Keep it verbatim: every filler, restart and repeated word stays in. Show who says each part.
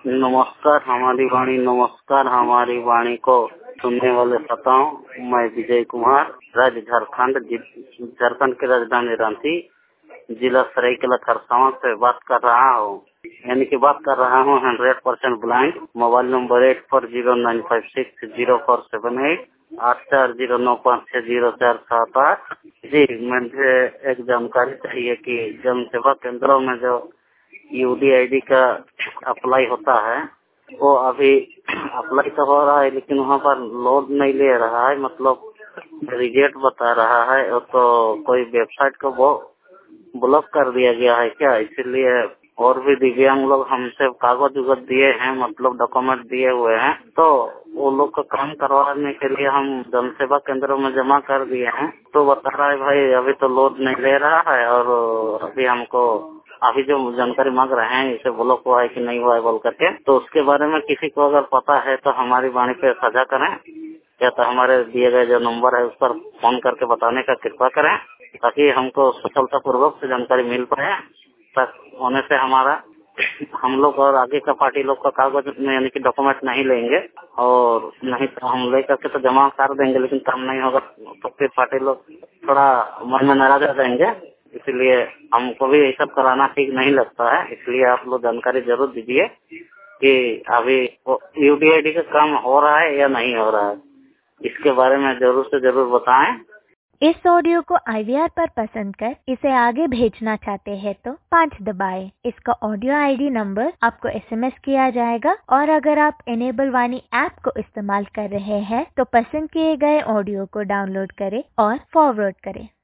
Speaker 1: नमस्कार हमारी वाणी, नमस्कार हमारी वाणी को सुनने वाले श्रोताओं, मैं विजय कुमार, राज्य झारखंड, झारखंड की राजधानी रांची, जिला सरायकेला खरसावां से बात कर रहा हूँ। यानी कि बात कर रहा हूँ hundred percent blind. Mobile number eight four zero nine five six zero four seven eight, आठ चार जीरो नौ पाँच छह जीरो चार सात आठ। जी, मुझे एक जानकारी चाहिए कि जन सेवा केंद्रों में जो यूडी आईडी का अप्लाई होता है, वो अभी अप्लाई तो हो रहा है लेकिन वहाँ पर लोड नहीं ले रहा है, मतलब रिजेक्ट बता रहा है। और तो कोई वेबसाइट को वो ब्लॉक कर दिया गया है क्या? इसीलिए और भी दिव्यांग लोग हमसे कागज उगज दिए हैं, मतलब डॉक्यूमेंट दिए हुए हैं, तो वो लोग का काम करवाने के लिए हम जन सेवा केंद्रों में जमा कर दिए हैं। तो बता रहा है भाई अभी तो लोड नहीं ले रहा है, और अभी हमको अभी जो जानकारी मांग रहे हैं इसे ब्लॉक हुआ है कि नहीं हुआ है बोल करके, तो उसके बारे में किसी को अगर पता है तो हमारी वाणी पे साझा करें, या तो हमारे दिए गए जो नंबर है उस पर फोन करके बताने का कृपा करें, ताकि हमको सफलता पूर्वक से जानकारी मिल पाए। तक होने से हमारा हम लोग और आगे का पार्टी लोग का कागज में यानी कि डॉक्यूमेंट नहीं लेंगे, और नहीं तो हम लेकर के तो जमा कर देंगे, लेकिन काम नहीं होगा तो फिर पार्टी लोग थोड़ा मन में नाराज हो जाएंगे। इसलिए हमको भी ये सब कराना ठीक नहीं लगता है। इसलिए आप लोग जानकारी जरूर दीजिए कि अभी यूडीआईडी का काम हो रहा है या नहीं हो रहा है, इसके बारे में जरूर से जरूर बताएं।
Speaker 2: इस ऑडियो को आई वी आर पर पसंद कर इसे आगे भेजना चाहते हैं तो पाँच दबाएं। इसका ऑडियो आईडी नंबर आपको एसएमएस किया जाएगा, और अगर आप इनेबल वाणी ऐप को इस्तेमाल कर रहे हैं तो पसंद किए गए ऑडियो को डाउनलोड करें और फॉरवर्ड करें।